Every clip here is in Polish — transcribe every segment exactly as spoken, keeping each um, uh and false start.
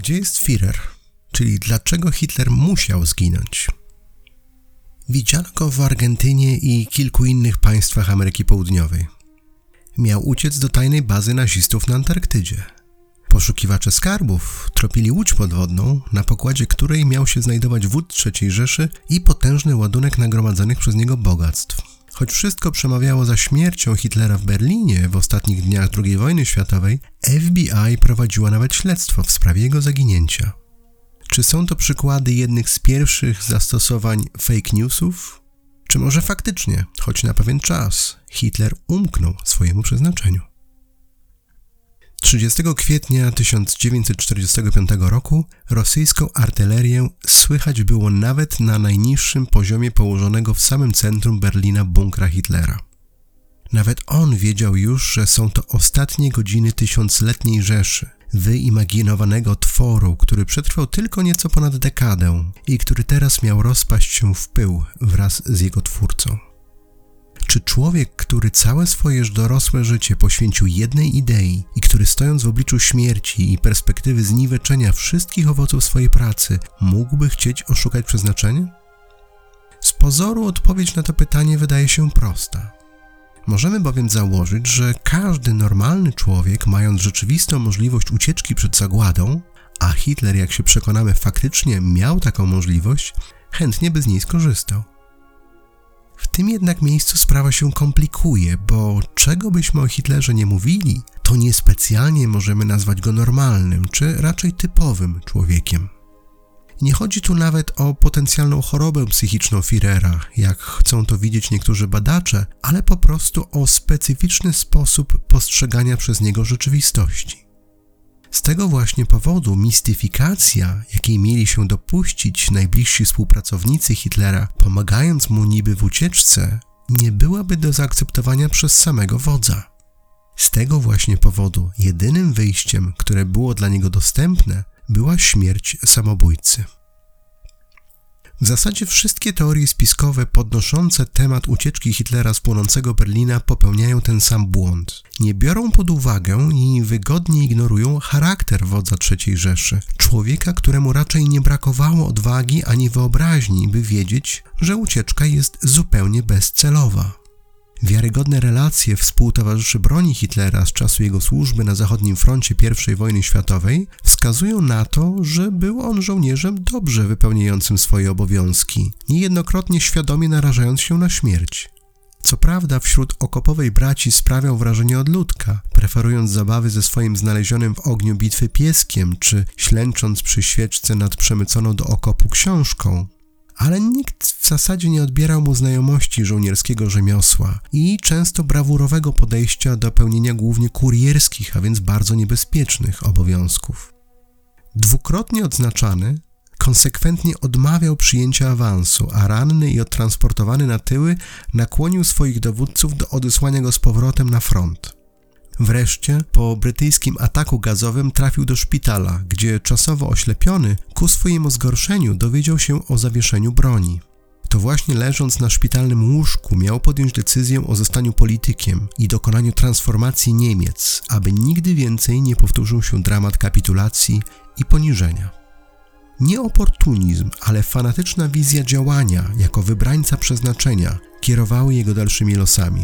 Gdzie jest Führer? Czyli dlaczego Hitler musiał zginąć? Widziano go w Argentynie i kilku innych państwach Ameryki Południowej. Miał uciec do tajnej bazy nazistów na Antarktydzie. Poszukiwacze skarbów tropili łódź podwodną, na pokładzie której miał się znajdować wódz trzeciej Rzeszy i potężny ładunek nagromadzonych przez niego bogactw. Choć wszystko przemawiało za śmiercią Hitlera w Berlinie w ostatnich dniach drugiej wojny światowej, F B I prowadziła nawet śledztwo w sprawie jego zaginięcia. Czy są to przykłady jednych z pierwszych zastosowań fake newsów? Czy może faktycznie, choć na pewien czas, Hitler umknął swojemu przeznaczeniu? trzydziestego kwietnia tysiąc dziewięćset czterdziestego piątego roku rosyjską artylerię słychać było nawet na najniższym poziomie położonego w samym centrum Berlina bunkra Hitlera. Nawet on wiedział już, że są to ostatnie godziny tysiącletniej Rzeszy, wyimaginowanego tworu, który przetrwał tylko nieco ponad dekadę i który teraz miał rozpaść się w pył wraz z jego twórcą. Czy człowiek, który całe swoje dorosłe życie poświęcił jednej idei i który stojąc w obliczu śmierci i perspektywy zniweczenia wszystkich owoców swojej pracy, mógłby chcieć oszukać przeznaczenie? Z pozoru odpowiedź na to pytanie wydaje się prosta. Możemy bowiem założyć, że każdy normalny człowiek, mając rzeczywistą możliwość ucieczki przed zagładą, a Hitler, jak się przekonamy, faktycznie miał taką możliwość, chętnie by z niej skorzystał. W tym jednak miejscu sprawa się komplikuje, bo czego byśmy o Hitlerze nie mówili, to niespecjalnie możemy nazwać go normalnym, czy raczej typowym człowiekiem. Nie chodzi tu nawet o potencjalną chorobę psychiczną Führera, jak chcą to widzieć niektórzy badacze, ale po prostu o specyficzny sposób postrzegania przez niego rzeczywistości. Z tego właśnie powodu mistyfikacja, jakiej mieli się dopuścić najbliżsi współpracownicy Hitlera, pomagając mu niby w ucieczce, nie byłaby do zaakceptowania przez samego wodza. Z tego właśnie powodu jedynym wyjściem, które było dla niego dostępne, była śmierć samobójcy. W zasadzie wszystkie teorie spiskowe podnoszące temat ucieczki Hitlera z płonącego Berlina popełniają ten sam błąd. Nie biorą pod uwagę i wygodnie ignorują charakter wodza trzeciej Rzeszy, człowieka, któremu raczej nie brakowało odwagi ani wyobraźni, by wiedzieć, że ucieczka jest zupełnie bezcelowa. Wiarygodne relacje współtowarzyszy broni Hitlera z czasu jego służby na zachodnim froncie pierwszej wojny światowej wskazują na to, że był on żołnierzem dobrze wypełniającym swoje obowiązki, niejednokrotnie świadomie narażając się na śmierć. Co prawda wśród okopowej braci sprawiał wrażenie odludka, preferując zabawy ze swoim znalezionym w ogniu bitwy pieskiem, czy ślęcząc przy świeczce nad przemyconą do okopu książką. Ale nikt w zasadzie nie odbierał mu znajomości żołnierskiego rzemiosła i często brawurowego podejścia do pełnienia głównie kurierskich, a więc bardzo niebezpiecznych obowiązków. Dwukrotnie odznaczany, konsekwentnie odmawiał przyjęcia awansu, a ranny i odtransportowany na tyły nakłonił swoich dowódców do odesłania go z powrotem na front. Wreszcie po brytyjskim ataku gazowym trafił do szpitala, gdzie czasowo oślepiony, ku swojemu zgorszeniu dowiedział się o zawieszeniu broni. To właśnie leżąc na szpitalnym łóżku miał podjąć decyzję o zostaniu politykiem i dokonaniu transformacji Niemiec, aby nigdy więcej nie powtórzył się dramat kapitulacji i poniżenia. Nie oportunizm, ale fanatyczna wizja działania jako wybrańca przeznaczenia kierowały jego dalszymi losami.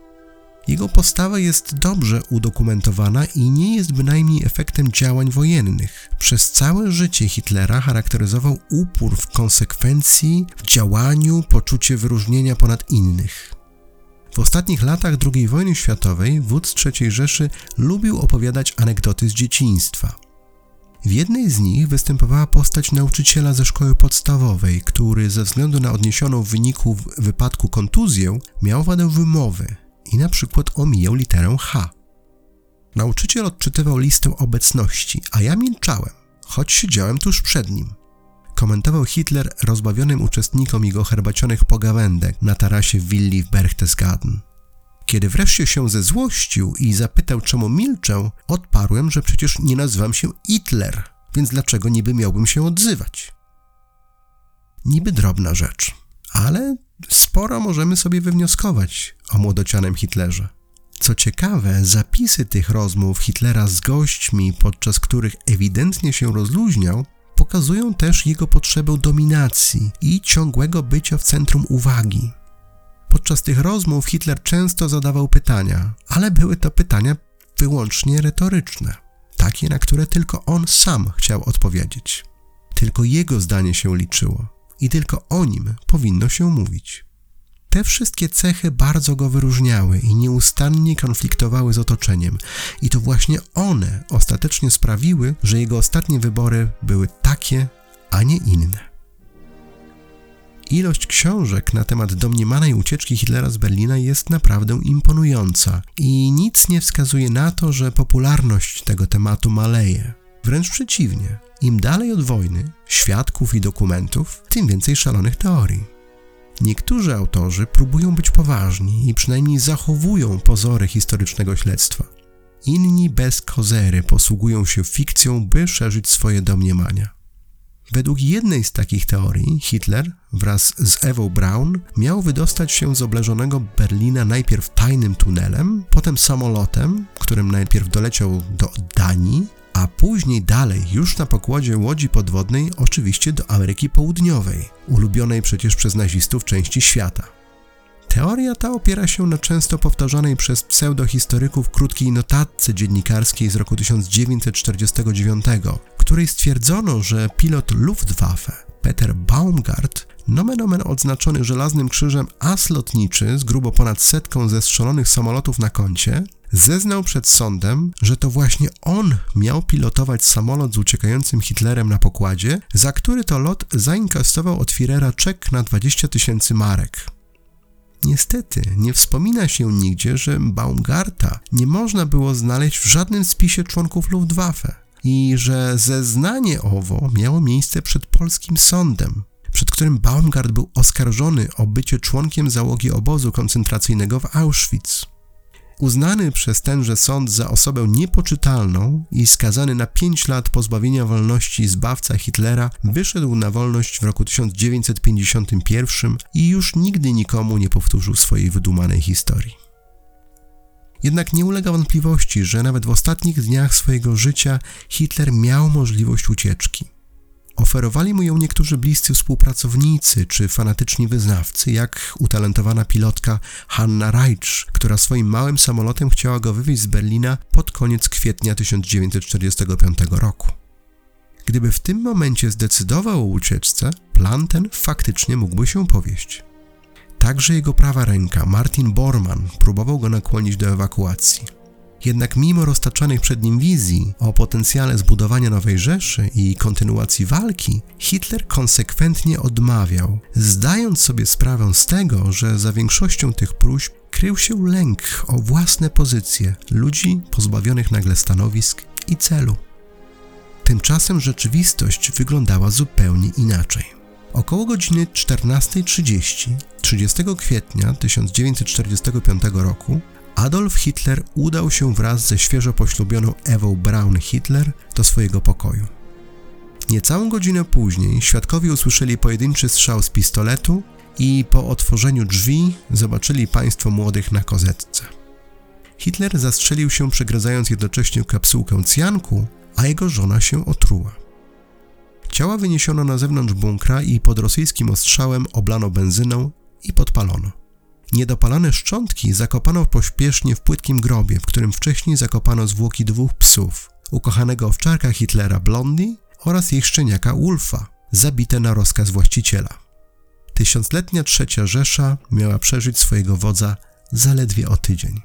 Jego postawa jest dobrze udokumentowana i nie jest bynajmniej efektem działań wojennych. Przez całe życie Hitlera charakteryzował upór w konsekwencji, w działaniu, poczucie wyróżnienia ponad innych. W ostatnich latach drugiej wojny światowej wódz trzeciej Rzeszy lubił opowiadać anegdoty z dzieciństwa. W jednej z nich występowała postać nauczyciela ze szkoły podstawowej, który ze względu na odniesioną w wyniku wypadku kontuzję miał wadę wymowy i na przykład omijał literę H. Nauczyciel odczytywał listę obecności, a ja milczałem, choć siedziałem tuż przed nim. Komentował Hitler rozbawionym uczestnikom jego herbacionych pogawędek na tarasie willi w Berchtesgaden. Kiedy wreszcie się zezłościł i zapytał, czemu milczę, odparłem, że przecież nie nazywam się Hitler, więc dlaczego niby miałbym się odzywać? Niby drobna rzecz, ale sporo możemy sobie wywnioskować o młodocianym Hitlerze. Co ciekawe, zapisy tych rozmów Hitlera z gośćmi, podczas których ewidentnie się rozluźniał, pokazują też jego potrzebę dominacji i ciągłego bycia w centrum uwagi. Podczas tych rozmów Hitler często zadawał pytania, ale były to pytania wyłącznie retoryczne, takie, na które tylko on sam chciał odpowiedzieć. Tylko jego zdanie się liczyło i tylko o nim powinno się mówić. Te wszystkie cechy bardzo go wyróżniały i nieustannie konfliktowały z otoczeniem i to właśnie one ostatecznie sprawiły, że jego ostatnie wybory były takie, a nie inne. Ilość książek na temat domniemanej ucieczki Hitlera z Berlina jest naprawdę imponująca i nic nie wskazuje na to, że popularność tego tematu maleje. Wręcz przeciwnie, im dalej od wojny, świadków i dokumentów, tym więcej szalonych teorii. Niektórzy autorzy próbują być poważni i przynajmniej zachowują pozory historycznego śledztwa. Inni bez kozery posługują się fikcją, by szerzyć swoje domniemania. Według jednej z takich teorii Hitler wraz z Ewą Braun miał wydostać się z obleżonego Berlina najpierw tajnym tunelem, potem samolotem, którym najpierw doleciał do Danii, a później dalej, już na pokładzie łodzi podwodnej, oczywiście do Ameryki Południowej, ulubionej przecież przez nazistów części świata. Teoria ta opiera się na często powtarzanej przez pseudohistoryków krótkiej notatce dziennikarskiej z roku tysiąc dziewięćset czterdziestego dziewiątego, w której stwierdzono, że pilot Luftwaffe Peter Baumgart, nomen omen odznaczony żelaznym krzyżem as lotniczy z grubo ponad setką zestrzelonych samolotów na koncie, zeznał przed sądem, że to właśnie on miał pilotować samolot z uciekającym Hitlerem na pokładzie, za który to lot zainkasował od Führera czek na dwadzieścia tysięcy marek. Niestety nie wspomina się nigdzie, że Baumgarta nie można było znaleźć w żadnym spisie członków Luftwaffe i że zeznanie owo miało miejsce przed polskim sądem, przed którym Baumgart był oskarżony o bycie członkiem załogi obozu koncentracyjnego w Auschwitz. Uznany przez tenże sąd za osobę niepoczytalną i skazany na pięć lat pozbawienia wolności zbawca Hitlera wyszedł na wolność w roku tysiąc dziewięćset pięćdziesiątym pierwszym i już nigdy nikomu nie powtórzył swojej wydumanej historii. Jednak nie ulega wątpliwości, że nawet w ostatnich dniach swojego życia Hitler miał możliwość ucieczki. Oferowali mu ją niektórzy bliscy współpracownicy czy fanatyczni wyznawcy, jak utalentowana pilotka Hanna Reitsch, która swoim małym samolotem chciała go wywieźć z Berlina pod koniec kwietnia tysiąc dziewięćset czterdziestego piątego roku. Gdyby w tym momencie zdecydował o ucieczce, plan ten faktycznie mógłby się powieść. Także jego prawa ręka, Martin Bormann, próbował go nakłonić do ewakuacji. Jednak mimo roztaczanych przed nim wizji o potencjale zbudowania nowej Rzeszy i kontynuacji walki, Hitler konsekwentnie odmawiał, zdając sobie sprawę z tego, że za większością tych próśb krył się lęk o własne pozycje ludzi pozbawionych nagle stanowisk i celu. Tymczasem rzeczywistość wyglądała zupełnie inaczej. Około godziny czternastej trzydzieści trzydziestego kwietnia tysiąc dziewięćset czterdziestego piątego roku Adolf Hitler udał się wraz ze świeżo poślubioną Ewą Braun Hitler do swojego pokoju. Niecałą godzinę później świadkowie usłyszeli pojedynczy strzał z pistoletu i po otworzeniu drzwi zobaczyli państwo młodych na kozetce. Hitler zastrzelił się, przegryzając jednocześnie kapsułkę cjanku, a jego żona się otruła. Ciała wyniesiono na zewnątrz bunkra i pod rosyjskim ostrzałem oblano benzyną i podpalono. Niedopalane szczątki zakopano pośpiesznie w płytkim grobie, w którym wcześniej zakopano zwłoki dwóch psów, ukochanego owczarka Hitlera Blondie oraz jej szczeniaka Ulfa, zabite na rozkaz właściciela. Tysiącletnia trzecia Rzesza miała przeżyć swojego wodza zaledwie o tydzień.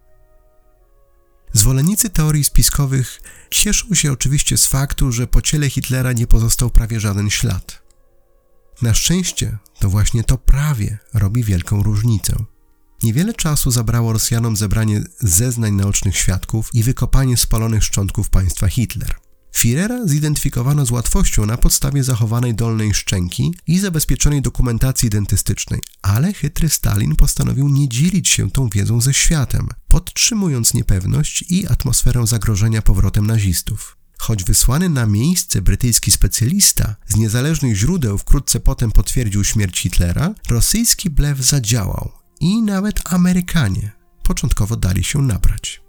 Zwolennicy teorii spiskowych cieszą się oczywiście z faktu, że po ciele Hitlera nie pozostał prawie żaden ślad. Na szczęście to właśnie to prawie robi wielką różnicę. Niewiele czasu zabrało Rosjanom zebranie zeznań naocznych świadków i wykopanie spalonych szczątków państwa Hitler. Führera zidentyfikowano z łatwością na podstawie zachowanej dolnej szczęki i zabezpieczonej dokumentacji dentystycznej, ale chytry Stalin postanowił nie dzielić się tą wiedzą ze światem, podtrzymując niepewność i atmosferę zagrożenia powrotem nazistów. Choć wysłany na miejsce brytyjski specjalista z niezależnych źródeł wkrótce potem potwierdził śmierć Hitlera, rosyjski blef zadziałał i nawet Amerykanie początkowo dali się nabrać.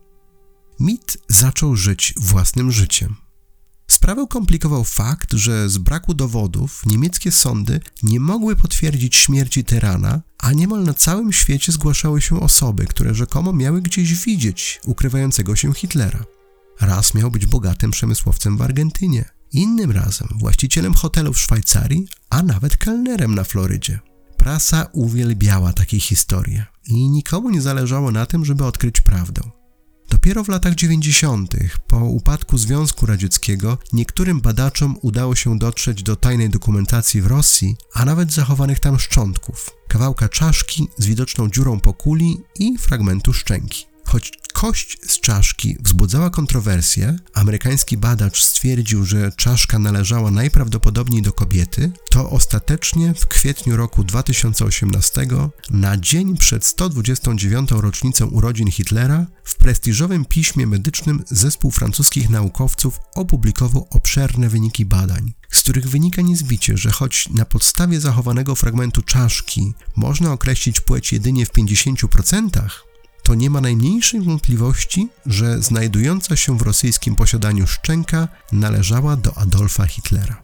Mit zaczął żyć własnym życiem. Sprawę komplikował fakt, że z braku dowodów niemieckie sądy nie mogły potwierdzić śmierci tyrana, a niemal na całym świecie zgłaszały się osoby, które rzekomo miały gdzieś widzieć ukrywającego się Hitlera. Raz miał być bogatym przemysłowcem w Argentynie, innym razem właścicielem hotelu w Szwajcarii, a nawet kelnerem na Florydzie. Prasa uwielbiała takie historie i nikomu nie zależało na tym, żeby odkryć prawdę. Dopiero w latach dziewięćdziesiątych, po upadku Związku Radzieckiego, niektórym badaczom udało się dotrzeć do tajnej dokumentacji w Rosji, a nawet zachowanych tam szczątków, kawałka czaszki z widoczną dziurą po kuli i fragmentu szczęki. Choć kość z czaszki wzbudzała kontrowersję, amerykański badacz stwierdził, że czaszka należała najprawdopodobniej do kobiety, to ostatecznie w kwietniu roku dwa tysiące osiemnastego, na dzień przed sto dwudziestą dziewiątą rocznicą urodzin Hitlera, w prestiżowym piśmie medycznym zespół francuskich naukowców opublikował obszerne wyniki badań, z których wynika niezbicie, że choć na podstawie zachowanego fragmentu czaszki można określić płeć jedynie w pięćdziesięciu procentach, to nie ma najmniejszej wątpliwości, że znajdująca się w rosyjskim posiadaniu szczęka należała do Adolfa Hitlera.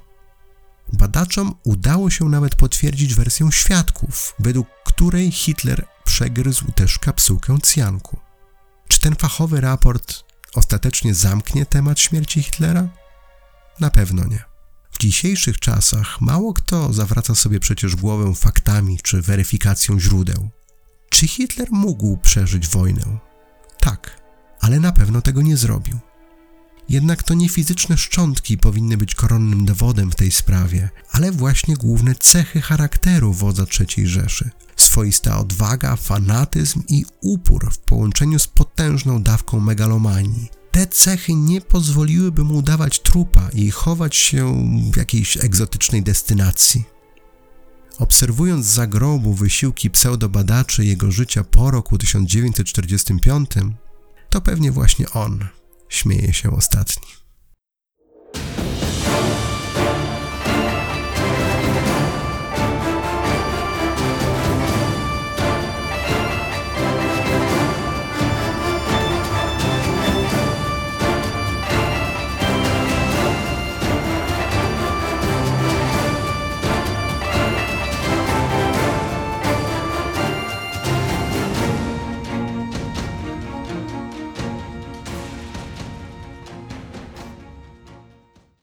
Badaczom udało się nawet potwierdzić wersję świadków, według której Hitler przegryzł też kapsułkę cjanku. Czy ten fachowy raport ostatecznie zamknie temat śmierci Hitlera? Na pewno nie. W dzisiejszych czasach mało kto zawraca sobie przecież głowę faktami czy weryfikacją źródeł. Czy Hitler mógł przeżyć wojnę? Tak, ale na pewno tego nie zrobił. Jednak to nie fizyczne szczątki powinny być koronnym dowodem w tej sprawie, ale właśnie główne cechy charakteru wodza trzeciej Rzeszy. Swoista odwaga, fanatyzm i upór w połączeniu z potężną dawką megalomanii. Te cechy nie pozwoliłyby mu udawać trupa i chować się w jakiejś egzotycznej destynacji. Obserwując z zagrobu wysiłki pseudobadaczy jego życia po roku tysiąc dziewięćset czterdziestym piątym, to pewnie właśnie on śmieje się ostatni.